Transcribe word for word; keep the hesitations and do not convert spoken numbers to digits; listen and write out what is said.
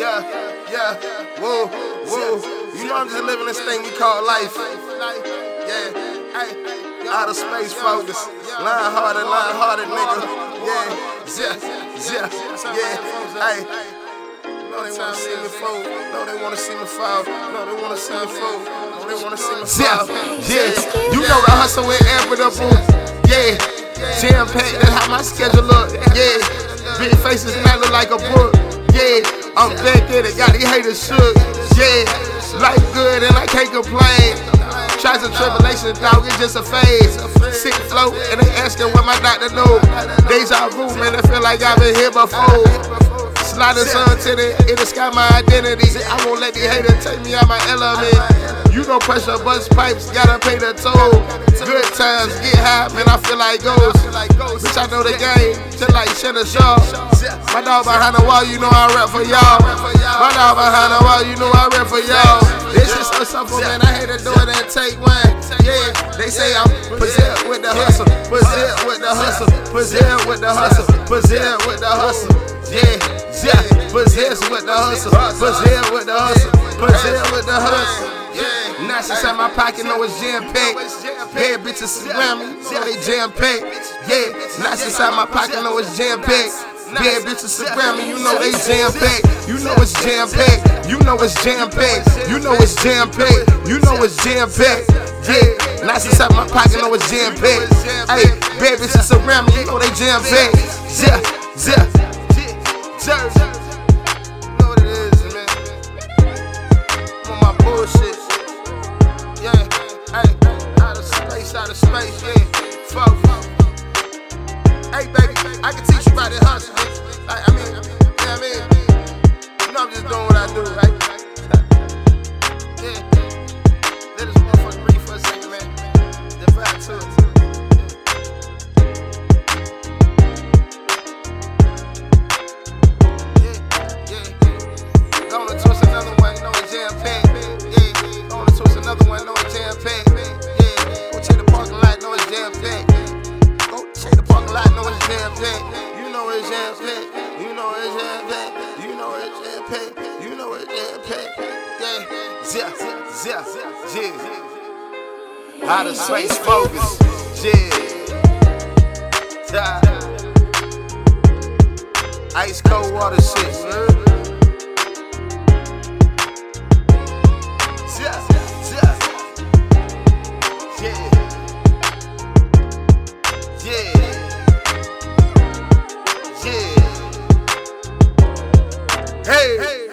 yeah, yeah, whoa, whoa. You know I'm just living this thing we call life. Yeah, hey, outer space focus. Line hearted, line hearted nigga. Yeah, yeah, yeah, yeah, hey. No, they wanna see me fall. No, they wanna see me fall. No, they wanna see me fall. No, they wanna see me fall. Yeah, yeah. You know the hustle ain't inevitable. Yeah, jam packed. That's how my schedule look. Yeah, big faces man look like a book. Yeah, I'm back at it. Got these haters shook. Yeah, life good and I can't complain. Trials and tribulations, dog, it's just a phase. Sick flow, and they asking what my doctor know. Deja vu, man, I feel like I've been here before. Sliding sun to the, in the sky, my identity. I won't let these haters take me out my element. You know pressure, bust pipes, gotta pay the toll. Good times, get high, man, I feel like ghosts. Bitch, I know the game, just like Shannon Shaw. My dog behind the wall, you know I rap for y'all. My dog behind the wall, you know I rap for y'all. This is so simple, man, I hate to do it and take one. Yeah, they say I'm possessed with the hustle, possessed with the hustle, possessed with the hustle, possessed with the hustle. Yeah, yeah, possessed with the hustle, possessed with the hustle, possessed with the hustle. Yeah, now she's in my pocket, know it's jam packed. Bad bitches surround me, so they jam packed. Yeah, now she's in my pocket, know it's jam packed. Bad bitches surround me, you know they jam packed. You know it's jam packed. You know it's jam packed. You know it's jam packed. You know it's jam packed. Yeah, now she's in my pocket, know it's jam packed. Hey, bad bitches surround me, you know they jam packed. Yeah, yeah. Jersey. You know what it is, man. I'm on my bullshit. Yeah, hey, out of space, out of space, yeah. Fuck. Hey, baby, I can teach you about that hustle. Like, I mean, you know what I mean? You know I'm just doing what I do, right? Yeah. Let this motherfucker breathe for a second, man. Then vibe to it. Gonna twist another one, know it's jam packed. Yeah, gonna twist another one, know it's jam packed. Yeah, go check the parking lot, know it's jam packed. Go check the parking lot, know it's jam packed. You know it's jam packed. You know it's jam packed. You know it's jam packed. You know it's jam packed. Yeah, yeah, yeah, yeah. Out of space focus. Yeah, yeah. Ice cold water shit, man. Yeah, yeah, yeah, yeah, yeah, hey, hey.